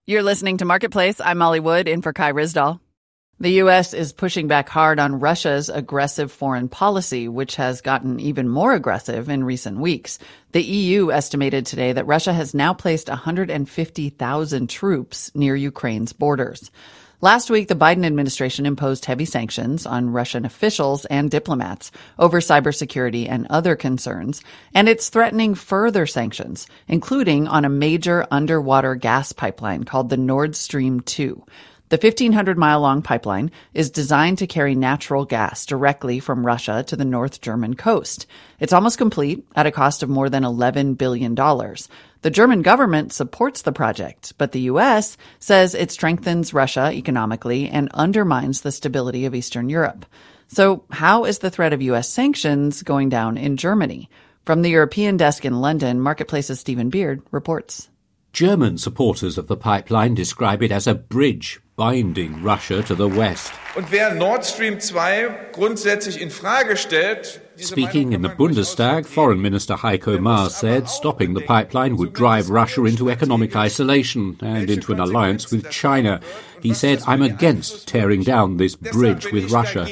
You're listening to Marketplace. I'm Molly Wood, in for Kai Ryssdal. The U.S. is pushing back hard on Russia's aggressive foreign policy, which has gotten even more aggressive in recent weeks. The EU estimated today that Russia has now placed 150,000 troops near Ukraine's borders. Last week, the Biden administration imposed heavy sanctions on Russian officials and diplomats over cybersecurity and other concerns, and it's threatening further sanctions, including on a major underwater gas pipeline called the Nord Stream 2. The 1,500-mile-long pipeline is designed to carry natural gas directly from Russia to the North German coast. It's almost complete at a cost of more than $11 billion. The German government supports the project, but the U.S. says it strengthens Russia economically and undermines the stability of Eastern Europe. So how is the threat of U.S. sanctions going down in Germany? From the European desk in London, Marketplace's Stephen Beard reports. German supporters of the pipeline describe it as a bridge binding Russia to the west. Und wer Nord Stream 2 grundsätzlich in Frage stellt, Speaking in the Bundestag, Foreign Minister Heiko Maas said stopping the pipeline would drive Russia into economic isolation and into an alliance with China. He said, "I'm against tearing down this bridge with Russia."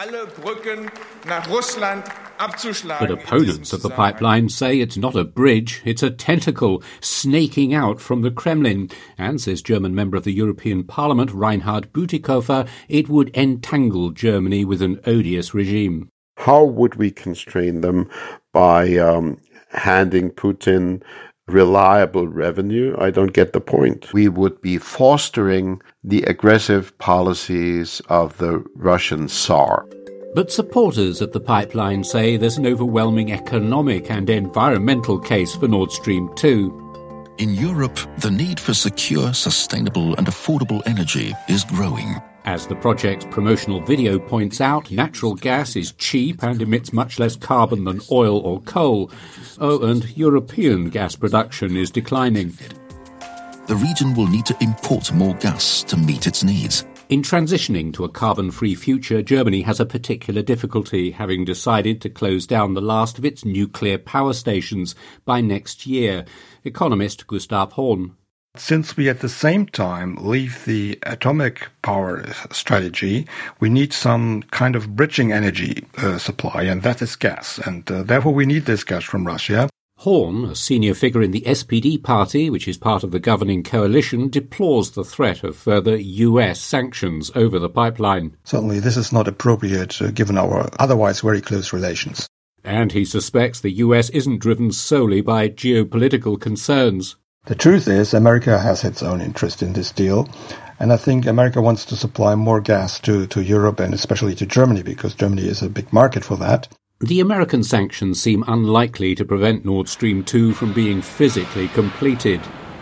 But opponents of the pipeline say it's not a bridge, it's a tentacle snaking out from the Kremlin. And, says German member of the European Parliament Reinhard Bütikofer, it would entangle Germany with an odious regime. How would we constrain them by handing Putin reliable revenue? I don't get the point. We would be fostering the aggressive policies of the Russian Tsar. But supporters of the pipeline say there's an overwhelming economic and environmental case for Nord Stream 2. In Europe, the need for secure, sustainable and affordable energy is growing. As the project's promotional video points out, natural gas is cheap and emits much less carbon than oil or coal. Oh, and European gas production is declining. The region will need to import more gas to meet its needs. In transitioning to a carbon-free future, Germany has a particular difficulty, having decided to close down the last of its nuclear power stations by next year. Economist Gustav Horn. Since we at the same time leave the atomic power strategy, we need some kind of bridging energy supply, and that is gas. And therefore we need this gas from Russia. Horn, a senior figure in the SPD party, which is part of the governing coalition, deplores the threat of further US sanctions over the pipeline. Certainly this is not appropriate given our otherwise very close relations. And he suspects the US isn't driven solely by geopolitical concerns. The truth is, America has its own interest in this deal, and I think America wants to supply more gas to Europe and especially to Germany, because Germany is a big market for that. The American sanctions seem unlikely to prevent Nord Stream 2 from being physically completed.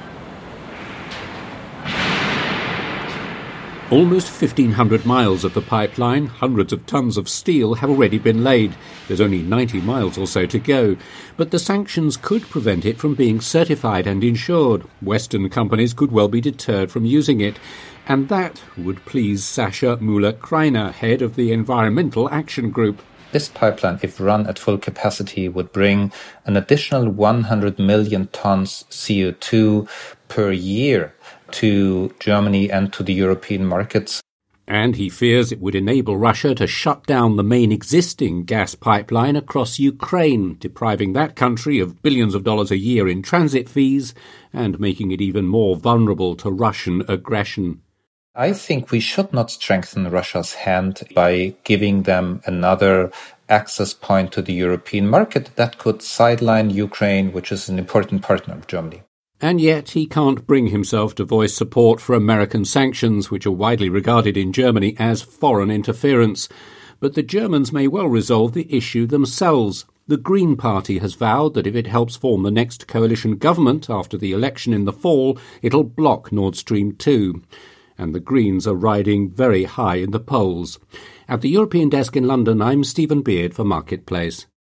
Almost 1,500 miles of the pipeline, hundreds of tons of steel, have already been laid. There's only 90 miles or so to go. But the sanctions could prevent it from being certified and insured. Western companies could well be deterred from using it. And that would please Sascha Müller-Kreiner, head of the Environmental Action Group. This pipeline, if run at full capacity, would bring an additional 100 million tons CO2 per year to Germany and to the European markets. And he fears it would enable Russia to shut down the main existing gas pipeline across Ukraine, depriving that country of billions of dollars a year in transit fees and making it even more vulnerable to Russian aggression. I think we should not strengthen Russia's hand by giving them another access point to the European market that could sideline Ukraine, which is an important partner of Germany. And yet he can't bring himself to voice support for American sanctions, which are widely regarded in Germany as foreign interference. But the Germans may well resolve the issue themselves. The Green Party has vowed that if it helps form the next coalition government after the election in the fall, it'll block Nord Stream 2. And the Greens are riding very high in the polls. At the European desk in London, I'm Stephen Beard for Marketplace.